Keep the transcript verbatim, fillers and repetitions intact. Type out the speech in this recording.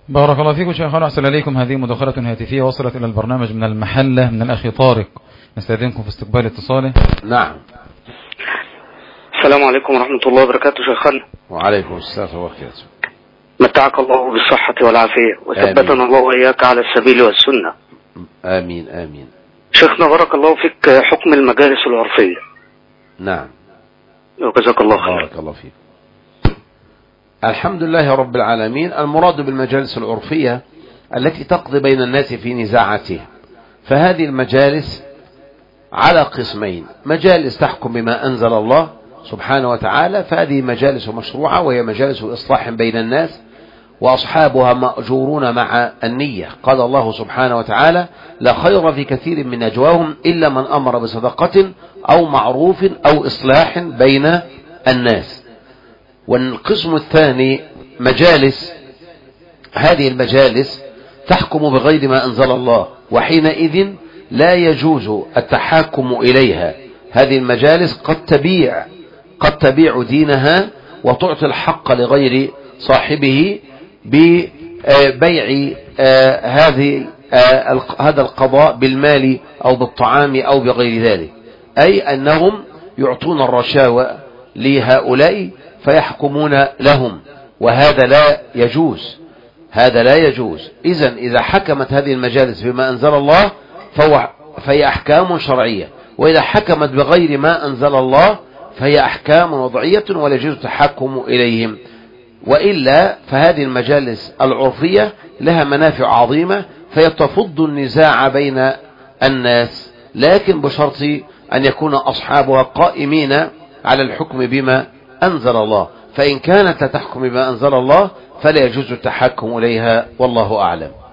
بارك الله فيكم شيخنا، أحسن إليكم. هذه مداخلة هاتفية وصلت إلى البرنامج من المحلة من الأخ طارق، نستأذنكم في استقبال اتصاله. نعم. السلام عليكم ورحمة الله وبركاته شيخنا. وعليكم السلام وبركاته. متعك الله بالصحة والعافية وثبتنا الله وإياك على السبيل والسنة. آمين آمين. شيخنا بارك الله فيك، حكم المجالس العرفية. نعم. وجزاك الله خير. بارك الله فيك. الحمد لله رب العالمين. المراد بالمجالس العرفية التي تقضي بين الناس في نزاعاتهم، فهذه المجالس على قسمين: مجالس تحكم بما أنزل الله سبحانه وتعالى، فهذه مجالس مشروعة وهي مجالس إصلاح بين الناس، وأصحابها مأجورون مع النية. قال الله سبحانه وتعالى: لا خير في كثير من نجواهم إلا من أمر بصدقة أو معروف أو إصلاح بين الناس. والقسم الثاني مجالس، هذه المجالس تحكم بغير ما أنزل الله، وحينئذ لا يجوز التحاكم إليها. هذه المجالس قد تبيع قد تبيع دينها وتعطي الحق لغير صاحبه ببيع هذه هذا القضاء بالمال أو بالطعام أو بغير ذلك، أي أنهم يعطون الرشاوى لهؤلاء فيحكمون لهم، وهذا لا يجوز. هذا لا يجوز. إذن إذا حكمت هذه المجالس بما أنزل الله فهو فهي أحكام شرعية، وإذا حكمت بغير ما أنزل الله فهي أحكام وضعية ولا يجوز التحكم إليهم. وإلا فهذه المجالس العرفية لها منافع عظيمة، فهي تفض النزاع بين الناس، لكن بشرط أن يكون أصحابها قائمين على الحكم بما أنزل الله. فإن كانت لا تحكم بما أنزل الله فلا يجوز التحكم إليها، والله أعلم.